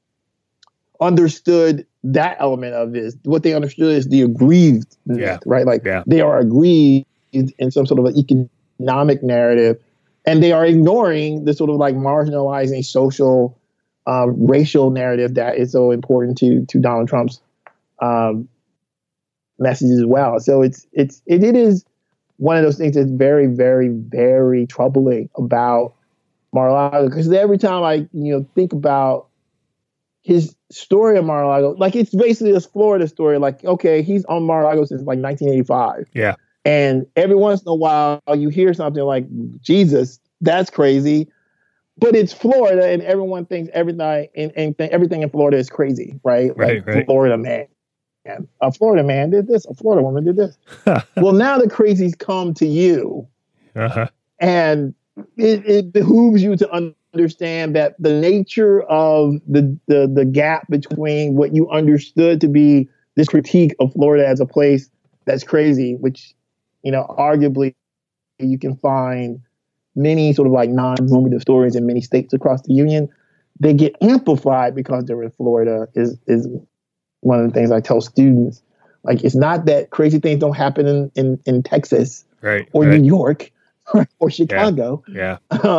understood that element of this. What they understood is the aggrieved, yeah. right? Like yeah. they are aggrieved in some sort of an economic narrative, and they are ignoring the sort of like marginalizing social, um, racial narrative that is so important to to Donald Trump's um, message as well. So it's it's it, it is one of those things that's very, very, very troubling about Mar-a-Lago, because every time I, you know, think about his story of Mar-a-Lago, like, it's basically a Florida story. Like, okay, he's on Mar-a-Lago since like nineteen eighty-five. Yeah. And every once in a while you hear something like, Jesus, that's crazy. but it's Florida, and everyone thinks everything and, and th- everything in Florida is crazy, right? Right, Like right. Florida man, and a Florida man did this, a Florida woman did this. Well, now the crazies come to you, Uh-huh. and it, it behooves you to understand that the nature of the, the the gap between what you understood to be this critique of Florida as a place that's crazy, which, you know, arguably you can find many sort of like non-normative stories in many states across the union. They get amplified because they're in Florida is is one of the things I tell students. Like, it's not that crazy things don't happen in, in, in Texas Right. or right. New York or Chicago. Yeah.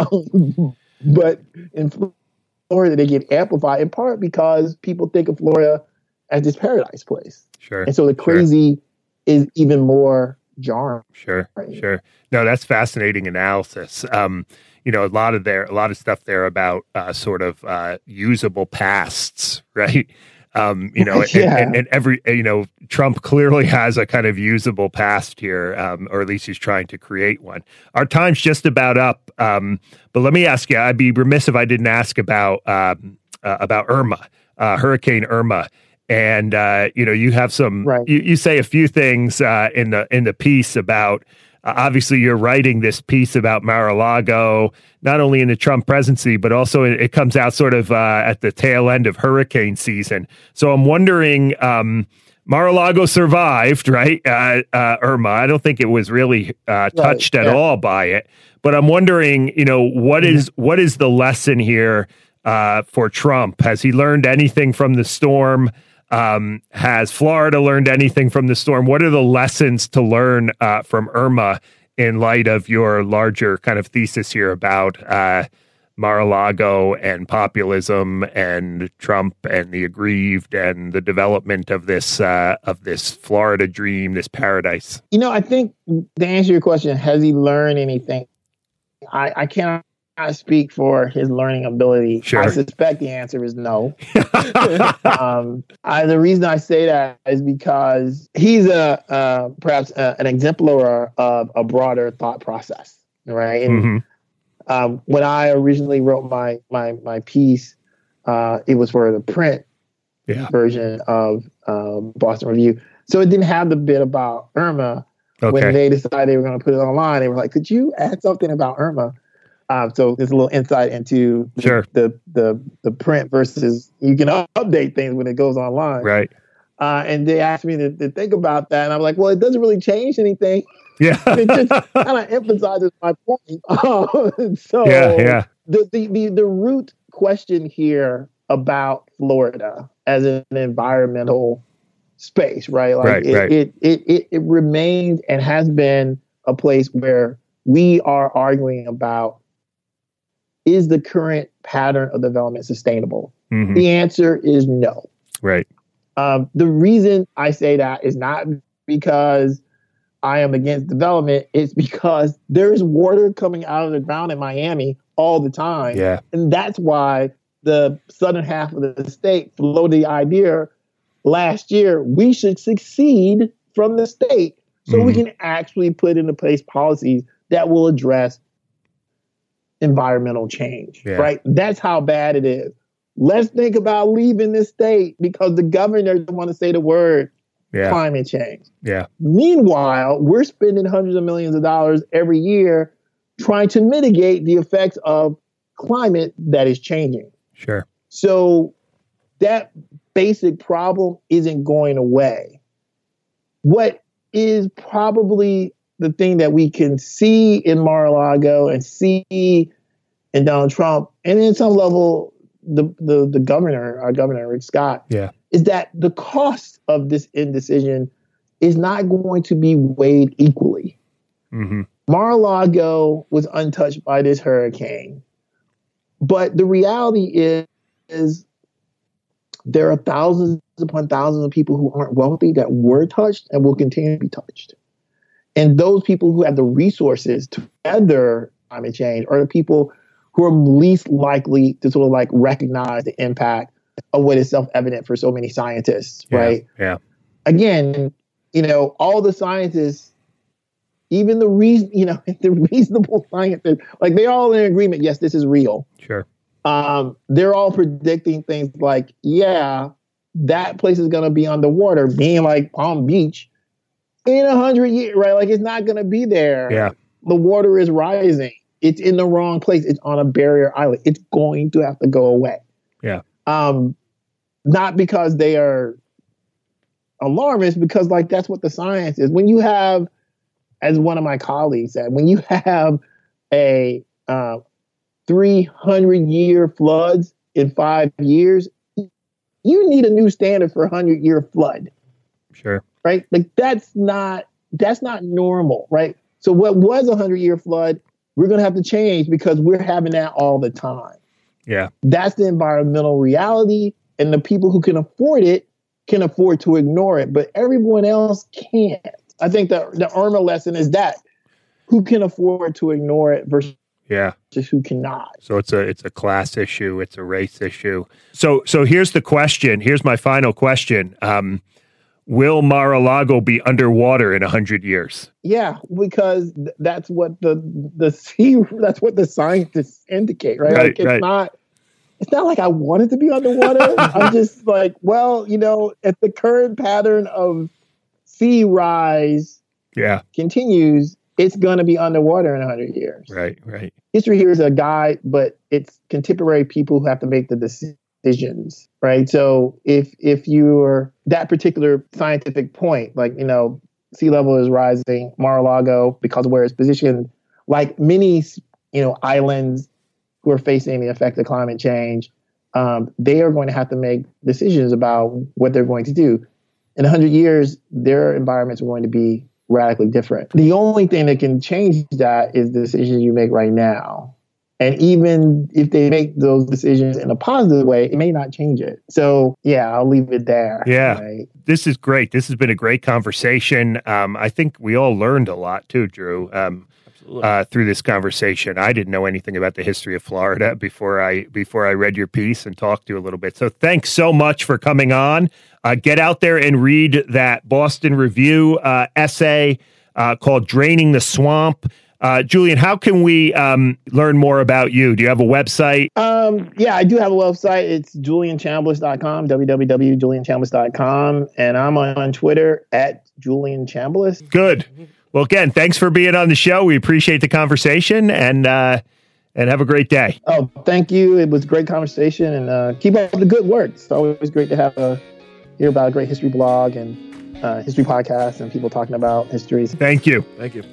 Um, but in Florida, they get amplified in part because people think of Florida as this paradise place. Sure. And so the crazy is even more jarring. Sure. Sure. No, that's fascinating analysis. Um, you know, a lot of there, a lot of stuff there about uh, sort of uh, usable pasts, right? Um, you know, Yeah. and, and, and every, you know, Trump clearly has a kind of usable past here, um, or at least he's trying to create one. Our time's just about up, um, but let me ask you. I'd be remiss if I didn't ask about um, uh, about Irma, uh, Hurricane Irma, and uh, you know, you have some. Right. You, you say a few things uh, in the in the piece about. Uh, obviously, you're writing this piece about Mar-a-Lago, not only in the Trump presidency, but also it, it comes out sort of uh, at the tail end of hurricane season. So I'm wondering, um, Mar-a-Lago survived, right? Uh, uh, Irma, I don't think it was really uh, touched Right, at yeah. all by it. But I'm wondering, you know, what is what is the lesson here uh, for Trump? Has he learned anything from the storm? Um, has Florida learned anything from the storm? What are the lessons to learn uh, from Irma in light of your larger kind of thesis here about uh, Mar-a-Lago and populism and Trump and the aggrieved and the development of this uh, of this Florida dream, this paradise? You know, I think to answer your question, has he learned anything? I, I cannot speak for his learning ability. Sure. I suspect the answer is no. um, I, the reason I say that is because he's a uh, perhaps a, an exemplar of a broader thought process, right? And Mm-hmm. um, when I originally wrote my my my piece, uh, it was for the print Yeah. version of um, Boston Review, so it didn't have the bit about Irma. Okay. When they decided they were going to put it online, they were like, "Could you add something about Irma?" Um, so there's a little insight into the, Sure. the the the print versus you can update things when it goes online. Right. Uh, and they asked me to, to think about that, and I'm like, "Well, it doesn't really change anything. Yeah. It just kind of emphasizes my point." Uh, so Yeah, yeah. The, the the the root question here about Florida as an environmental space, right? Like Right, it, right. It, it it it remains and has been a place where we are arguing about, is the current pattern of development sustainable? Mhm. The answer is no. Right. Um, the reason I say that is not because I am against development. It's because there's water coming out of the ground in Miami all the time. Yeah. And that's why the southern half of the state floated the idea last year, we should succeed from the state so we can actually put into place policies that will address environmental change, Yeah. right? That's how bad it is. Let's think about leaving this state because the governor doesn't want to say the word Yeah. climate change. Yeah. Meanwhile, we're spending hundreds of millions of dollars every year trying to mitigate the effects of climate that is changing. Sure. So that basic problem isn't going away. What is probably the thing that we can see in Mar-a-Lago and see in Donald Trump, and in some level, the, the, the governor, our governor, Rick Scott, Yeah. is that the cost of this indecision is not going to be weighed equally. Mm-hmm. Mar-a-Lago was untouched by this hurricane. But the reality is, is there are thousands upon thousands of people who aren't wealthy that were touched and will continue to be touched. And those people who have the resources to weather climate change are the people who are least likely to sort of like recognize the impact of what is self-evident for so many scientists, Yeah. right? Yeah. Again, you know, all the scientists even the reason, you know, the reasonable scientists, like they're all in agreement. Yes, this is real. Sure. Um, they're all predicting things like, yeah, that place is going to be underwater, being like Palm Beach in a hundred years, right? Like it's not going to be there. Yeah. The water is rising. It's in the wrong place. It's on a barrier island. It's going to have to go away. Yeah. Um, not because they are alarmist, because like that's what the science is. When you have, as one of my colleagues said, when you have a uh, three hundred year floods in five years, you need a new standard for a hundred year flood. Sure. Right? Like that's not that's not normal, right? So what was a hundred year flood, we're going to have to change because we're having that all the time. Yeah. That's the environmental reality, and the people who can afford it can afford to ignore it, but everyone else can't. I think the the Irma lesson is that who can afford to ignore it versus yeah. just who cannot. So it's a it's a class issue, it's a race issue. So so here's the question. Here's my final question. Um, will Mar-a-Lago be underwater in a hundred years? Yeah, because th- that's what the the sea that's what the scientists indicate, right? Right, like it's right. not it's not like I want it to be underwater. I'm just like, well, you know, if the current pattern of sea rise Yeah. continues, it's going to be underwater in a hundred years. Right, right. History here is a guide, but it's contemporary people who have to make the decisions, right? So if if you're that particular scientific point, like, you know, sea level is rising, Mar-a-Lago, because of where it's positioned, like many, you know, islands who are facing the effect of climate change, um, they are going to have to make decisions about what they're going to do. In a hundred years, their environments are going to be radically different. The only thing that can change that is the decisions you make right now. And even if they make those decisions in a positive way, it may not change it. So yeah, I'll leave it there. Yeah. Right? This is great. This has been a great conversation. Um, I think we all learned a lot too, Drew, um, uh, through this conversation. I didn't know anything about the history of Florida before I before I read your piece and talked to you a little bit. So thanks so much for coming on. Uh, get out there and read that Boston Review uh, essay uh, called Draining the Swamp. Uh, Julian, how can we um, learn more about you? Do you have a website? Um, yeah, I do have a website. It's julian chambliss dot com, w w w dot julian chambliss dot com. And I'm on Twitter at Julian Chambliss. Good. Well, again, thanks for being on the show. We appreciate the conversation, and uh, and have a great day. Oh, thank you. It was a great conversation, and uh, keep up the good work. It's always great to have a hear about a great history blog and uh, history podcast and people talking about histories. Thank you. Thank you.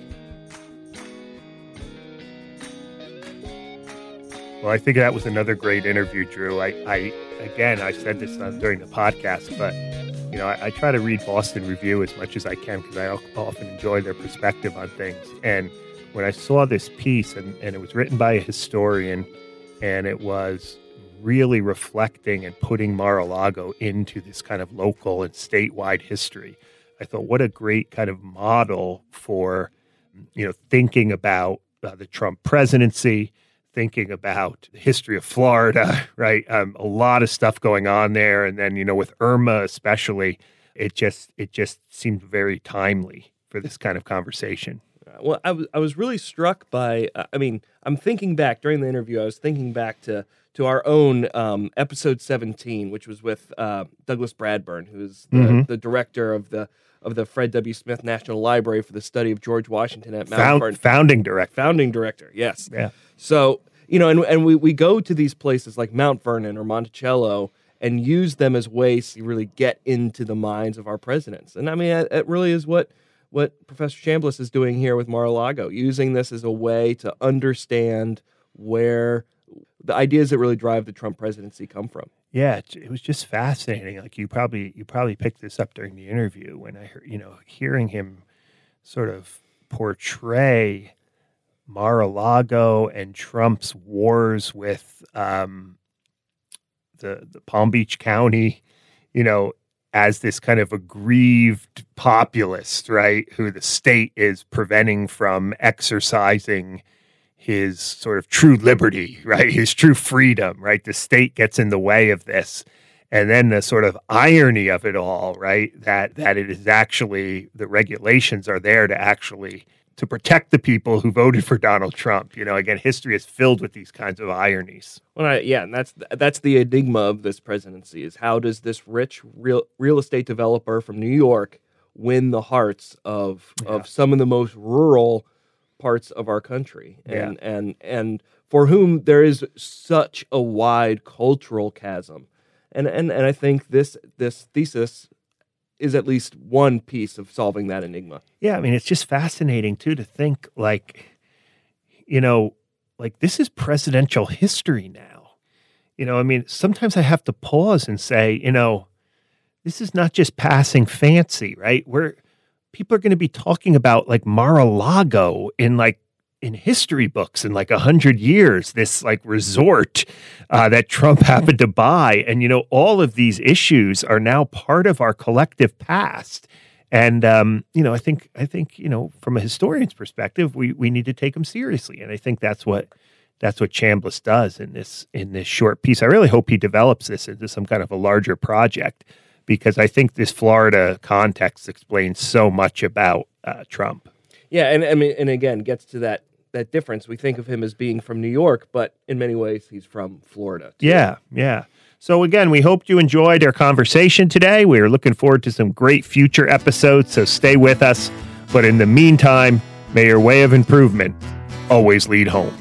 Well, I think that was another great interview, Drew. I, I again, I said this uh, during the podcast, but you know, I, I try to read Boston Review as much as I can because I often enjoy their perspective on things. And when I saw this piece, and, and it was written by a historian, and it was really reflecting and putting Mar-a-Lago into this kind of local and statewide history, I thought, what a great kind of model for, you know, thinking about uh, the Trump presidency, thinking about the history of Florida, right? Um, a lot of stuff going on there. And then, you know, with Irma especially, it just it just seemed very timely for this kind of conversation. Well, I was I was really struck by, uh, I mean, I'm thinking back during the interview, I was thinking back to to our own um, episode seventeen, which was with uh, Douglas Bradburn, who is the, Mm-hmm. the director of the of the Fred W. Smith National Library for the study of George Washington at Mount Found, Vernon. founding director. Founding director, yes. Yeah. So, you know, and, and we, we go to these places like Mount Vernon or Monticello and use them as ways to really get into the minds of our presidents. And I mean, it, it really is what what Professor Chambliss is doing here with Mar-a-Lago, using this as a way to understand where the ideas that really drive the Trump presidency come from. Yeah, it, it was just fascinating. Like you probably you probably picked this up during the interview when I heard, you know, hearing him sort of portray Mar-a-Lago and Trump's wars with um, the the Palm Beach County, you know, as this kind of aggrieved populist, right, who the state is preventing from exercising his sort of true liberty, right, his true freedom, right? The state gets in the way of this. And then the sort of irony of it all, right, that that it is actually, the regulations are there to actually to protect the people who voted for Donald Trump. You know, again, history is filled with these kinds of ironies. Well, I, yeah, and that's that's the enigma of this presidency is how does this rich real real estate developer from New York win the hearts of yeah. of some of the most rural parts of our country, and yeah. and and for whom there is such a wide cultural chasm, and and and I think this this thesis is at least one piece of solving that enigma. Yeah, I mean, it's just fascinating, too, to think, like, you know, like this is presidential history now. You know, I mean, sometimes I have to pause and say, you know, this is not just passing fancy, right? Where people are going to be talking about, like, Mar-a-Lago in, like, in history books in like a hundred years, this like resort uh, that Trump happened to buy. And, you know, all of these issues are now part of our collective past. And, um, you know, I think, I think, you know, from a historian's perspective, we, we need to take them seriously. And I think that's what, that's what Chambliss does in this, in this short piece. I really hope he develops this into some kind of a larger project, because I think this Florida context explains so much about uh, Trump. Yeah. And I mean, and again, gets to that, that difference. We think of him as being from New York, but in many ways he's from Florida, too. Yeah, yeah. So again, we hope you enjoyed our conversation today. We are looking forward to some great future episodes, so stay with us. But in the meantime, may your way of improvement always lead home.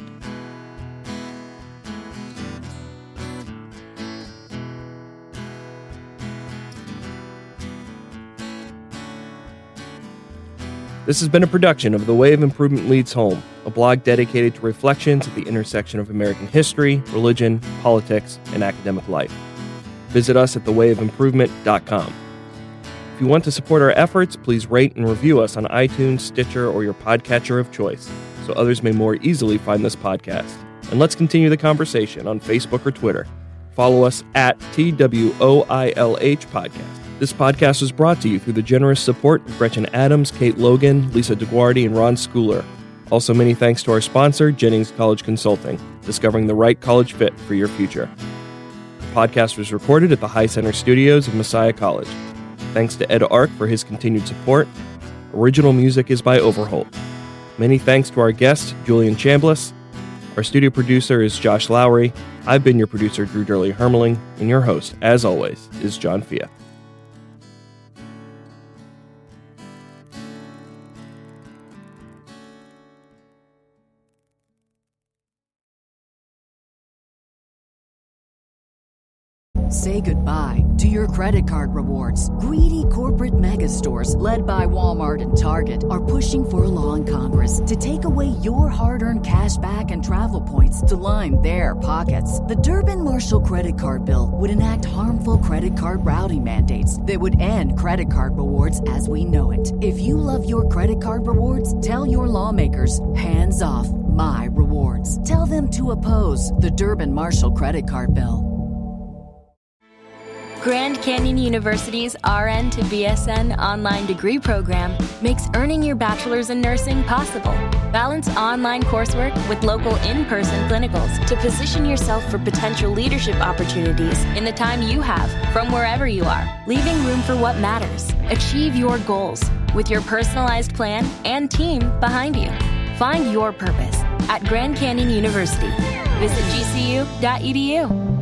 This has been a production of The Way of Improvement Leads Home, a blog dedicated to reflections at the intersection of American history, religion, politics, and academic life. Visit us at the way of improvement dot com. If you want to support our efforts, please rate and review us on iTunes, Stitcher, or your podcatcher of choice, so others may more easily find this podcast. And let's continue the conversation on Facebook or Twitter. Follow us at T W O I L H Podcast. This podcast was brought to you through the generous support of Gretchen Adams, Kate Logan, Lisa DeGuardi, and Ron Schooler. Also, many thanks to our sponsor, Jennings College Consulting, discovering the right college fit for your future. The podcast was recorded at the High Center Studios of Messiah College. Thanks to Ed Ark for his continued support. Original music is by Overholt. Many thanks to our guest, Julian Chambliss. Our studio producer is Josh Lowry. I've been your producer, Drew Durley Hermeling, and your host, as always, is John Fia. Say goodbye to your credit card rewards. Greedy corporate mega stores, led by Walmart and Target, are pushing for a law in Congress to take away your hard-earned cash back and travel points to line their pockets. The Durbin-Marshall credit card bill would enact harmful credit card routing mandates that would end credit card rewards as we know it. If you love your credit card rewards, tell your lawmakers, hands off my rewards. Tell them to oppose the Durbin-Marshall credit card bill. Grand Canyon University's R N to B S N online degree program makes earning your bachelor's in nursing possible. Balance online coursework with local in-person clinicals to position yourself for potential leadership opportunities in the time you have from wherever you are, leaving room for what matters. Achieve your goals with your personalized plan and team behind you. Find your purpose at Grand Canyon University. Visit G C U dot E D U.